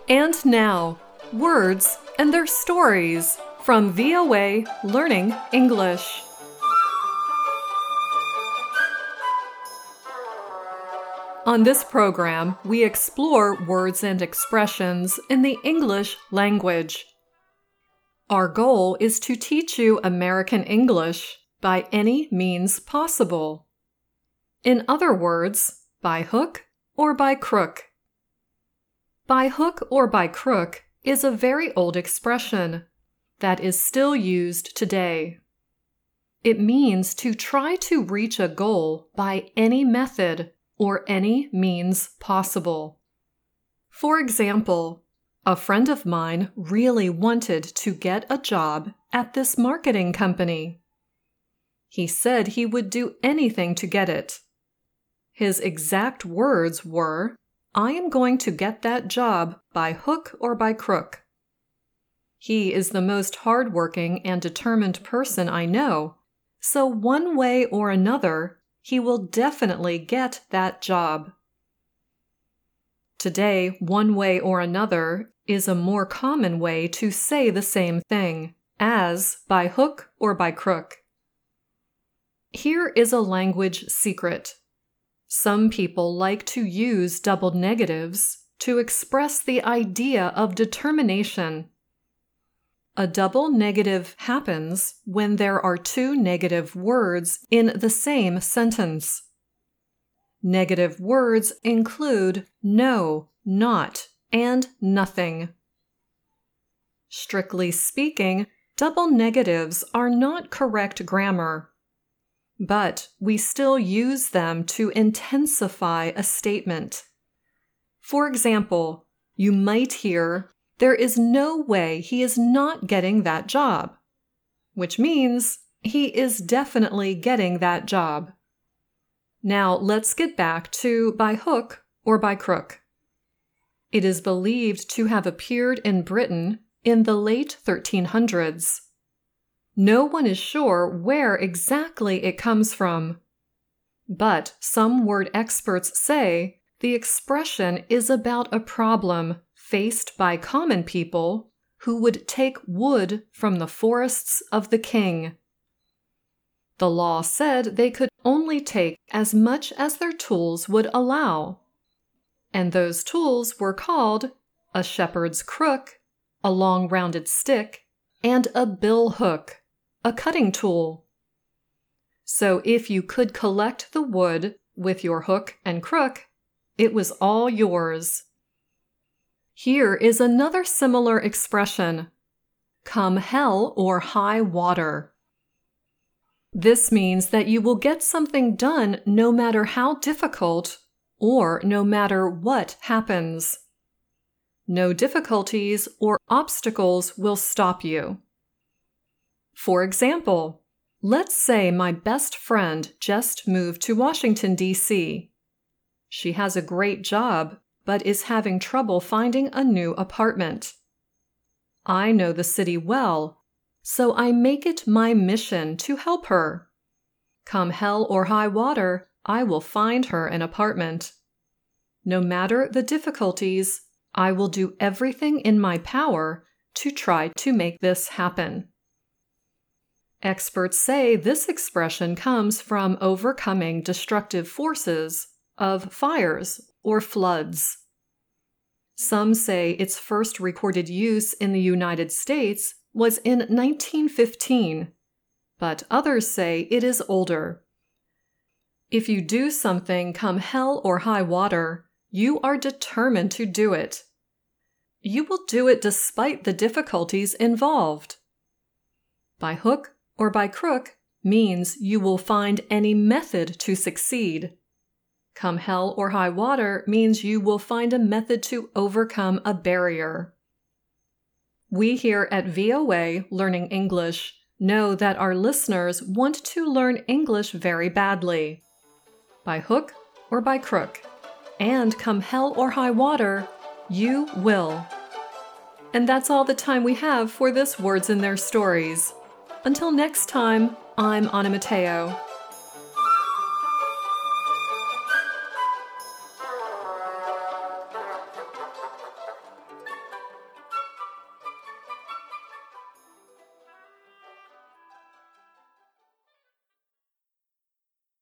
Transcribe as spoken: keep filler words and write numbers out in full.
And now, words and their stories from V O A Learning English. On this program, we explore words and expressions in the English language. Our goal is to teach you American English by any means possible. In other words, by hook or by crook. By hook or by crook is a very old expression that is still used today. It means to try to reach a goal by any method or any means possible. For example, a friend of mine really wanted to get a job at this marketing company. He said he would do anything to get it. His exact words were, "I am going to get that job by hook or by crook." He is the most hardworking and determined person I know, so one way or another, he will definitely get that job. Today, one way or another is a more common way to say the same thing as by hook or by crook. Here is a language secret. Some people like to use double negatives to express the idea of determination. A double negative happens when there are two negative words in the same sentence. Negative words include no, not, and nothing. Strictly speaking, double negatives are not correct grammar, but we still use them to intensify a statement. For example, you might hear, "There is no way he is not getting that job," which means he is definitely getting that job. Now let's get back to by hook or by crook. It is believed to have appeared in Britain in the late thirteen hundreds. No one is sure where exactly it comes from, but some word experts say the expression is about a problem faced by common people who would take wood from the forests of the king. The law said they could only take as much as their tools would allow, and those tools were called a shepherd's crook, a long rounded stick, and a bill hook, a cutting tool. So if you could collect the wood with your hook and crook, it was all yours. Here is another similar expression, come hell or high water. This means that you will get something done no matter how difficult or no matter what happens. No difficulties or obstacles will stop you. For example, let's say my best friend just moved to Washington, D C She has a great job, but is having trouble finding a new apartment. I know the city well, so I make it my mission to help her. Come hell or high water, I will find her an apartment. No matter the difficulties, I will do everything in my power to try to make this happen. Experts say this expression comes from overcoming destructive forces of fires or floods. Some say its first recorded use in the United States was in nineteen fifteen, but others say it is older. If you do something come hell or high water, you are determined to do it. You will do it despite the difficulties involved. By hook or by crook means you will find any method to succeed. Come hell or high water means you will find a method to overcome a barrier. We here at V O A Learning English know that our listeners want to learn English very badly. By hook or by crook, and come hell or high water, you will. And that's all the time we have for this Words and Their Stories. Until next time, I'm Anna Matteo.